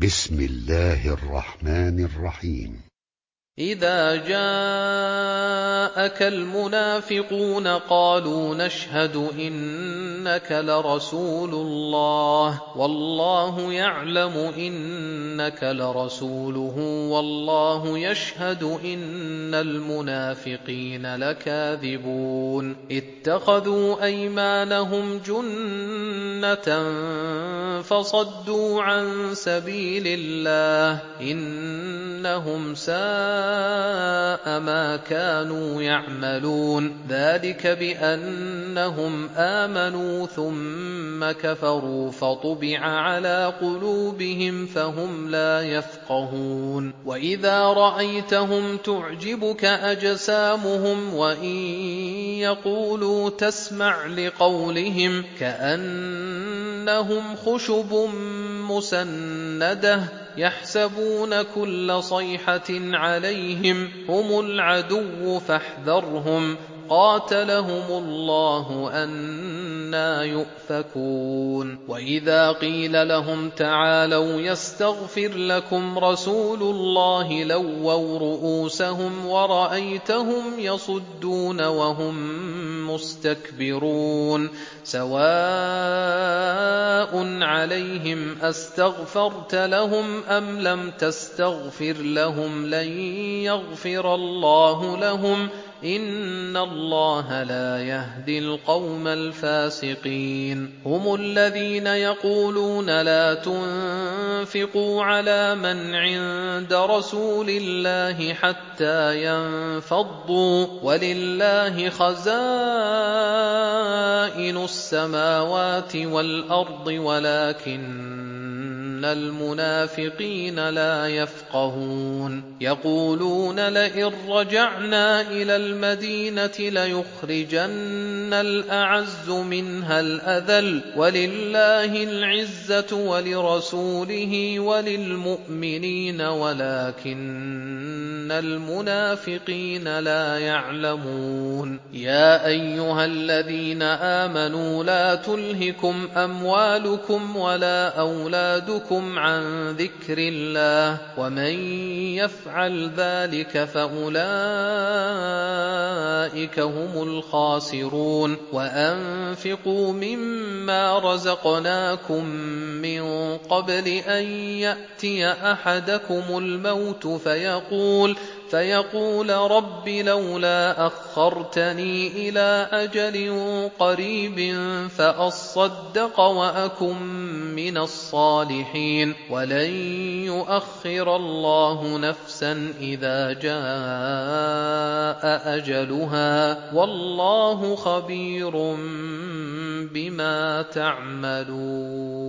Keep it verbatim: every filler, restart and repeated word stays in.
بسم الله الرحمن الرحيم. إذا جاءك المنافقون قالوا نشهد إنك لرسول الله والله يعلم إنك لرسوله والله يشهد إن المنافقين لكاذبون اتخذوا أيمانهم جنة فصدوا عن سبيل الله إنهم ساء ما كانوا يعملون ذلك بأنهم آمنوا ثم كفروا فطبع على قلوبهم فهم لا يفقهون وإذا رأيتهم تعجبك أجسامهم وإن يقولوا تسمع لقولهم كأنهم خشب مسندة يحسبون كل صيحة عليهم هم العدو فاحذرهم قاتلهم الله أنى يؤفكون وإذا قيل لهم تعالوا يستغفر لكم رسول الله لووا رؤوسهم ورأيتهم يصدون وهم مستكبرون سواء عليهم أستغفرت لهم أم لم تستغفر لهم لن يغفر الله لهم إن الله لا يهدي القوم الفاسقين هم الذين يقولون لا تنفقوا على من عند رسول الله حتى ينفضوا ولله خزائن السماوات والأرض ولكن المنافقين لا يفقهون يقولون لئن رجعنا إلى المدينة ليخرجن الأعز منها الأذل ولله العزة ولرسوله وللمؤمنين ولكن المنافقين لا يعلمون يا أيها الذين آمنوا لا تلهكم أموالكم ولا أولادكم عن ذكر الله ومن يفعل ذلك فأولئك هم الخاسرون وأنفقوا مما رزقناكم من قبل أن يأتي أحدكم الموت فيقول فيقول رب لولا أخرتني إلى أجل قريب فأصدق وأكن من الصالحين ولن يؤخر الله نفسا إذا جاء أجلها والله خبير بما تعملون.